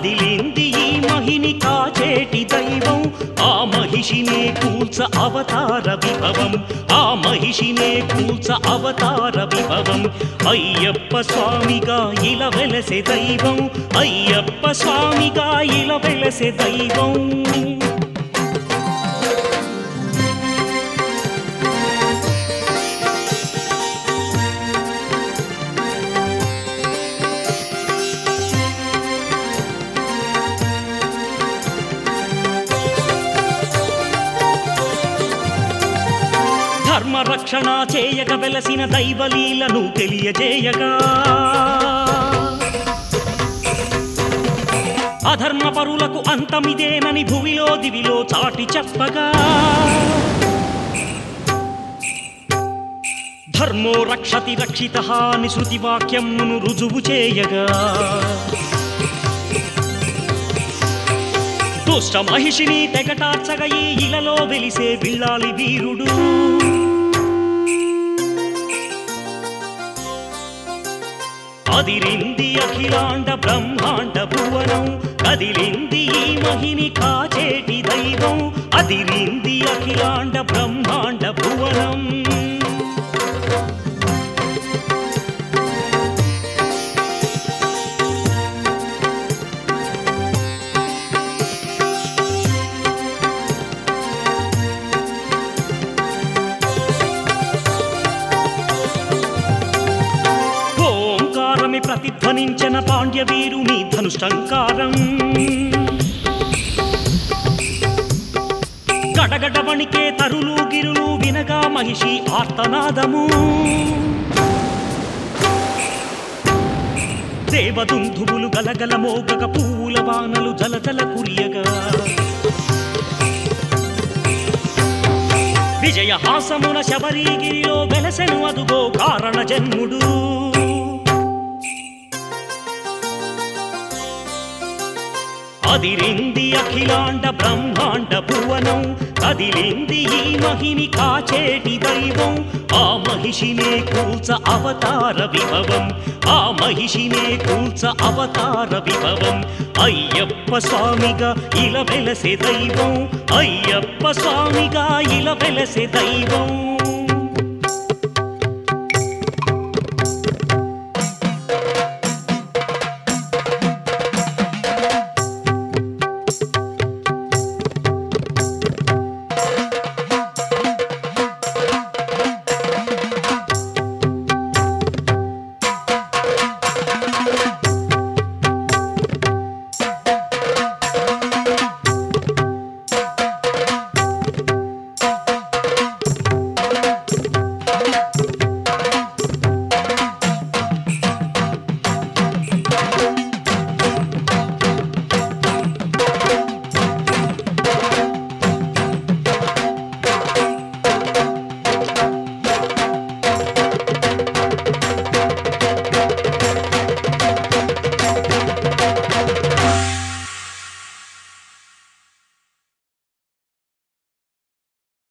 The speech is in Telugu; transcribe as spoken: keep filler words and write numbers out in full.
కదిలింది ఈ మహిని కాచేటి దైవం ఆ మహిషినే కూల్చ అవతార విభవం ఆ మహిషినే కూల్చ అవతార విభవం అయ్యప్ప స్వామిగా ఇలా వెలసే దైవం అయ్యప్ప స్వామిగా ఇలా వెలసే దైవం ధర్మ రక్షణ చేయక వెలసిన దైవలీలను తెలియజేయగా అధర్మ పరులకు అంతమిదేనని భువిలో దివిలో చాటి చెప్పగా ధర్మో రక్షతి రక్షితః అని శృతి వాక్యమును రుజువు చేయగా దుష్ట మహిషిని తెగటార్చగా ఈ ఇలలో వెలిసే బిళ్ళాలి వీరుడు అదిరింది అఖిలాండ బ్రహ్మాండ భువనం కదిలింది ఈ మహిని కాచేటి దైవం అదిరింది అఖిలాండ బ్రహ్మాండ భువనం ప్రతిధ్వనించిన పాండ్యవీరుని ధనుష్టంకారం గడగడ వణికే తరులు గిరులు వినగా మహిషి ఆర్తనాదము దేవదుందువులు గలగల మోగక పూల వానలు జలజల కురియగా విజయహాసమున శబరిగిరిలో వెలసెను అదుగో కారణ జన్ముడు అదిరింది అఖిలాండ బ్రహ్మాండ భువనం కదిలింది ఈ మహిని కాచేటి దైవం ఆ మహిషినే కూల్చ అవతార విభవం ఆ మహిషినే కూల్చ అవతార విభవం అయ్యప్ప స్వామిగా ఇలా వెలసే దైవం అయ్యప్ప స్వామిగా ఇలా వెలసే దైవం